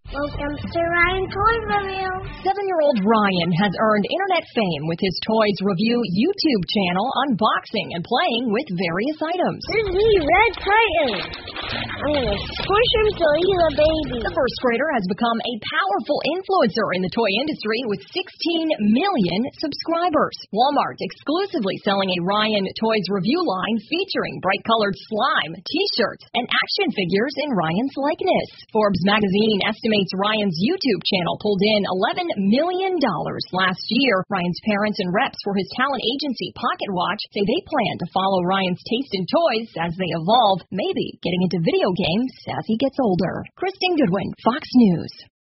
Welcome to Ryan Toy Review. 7-year-old Ryan has earned internet fame with his Toys Review YouTube channel, unboxing and playing with various items. This is me, Red Titan. I'm going to squish him till he's a baby. The first grader has become a powerful influencer in the toy industry with 16 million subscribers. Walmart exclusively selling a Ryan Toys Review line featuring bright-colored slime, t-shirts, and action figures in Ryan's likeness. Forbes magazine estimates Ryan's YouTube channel pulled in $11 million last year. Ryan's parents and reps for his talent agency Pocket Watch say they plan to follow Ryan's taste in toys as they evolve, maybe getting into video games as he gets older. Kristen Goodwin, Fox News.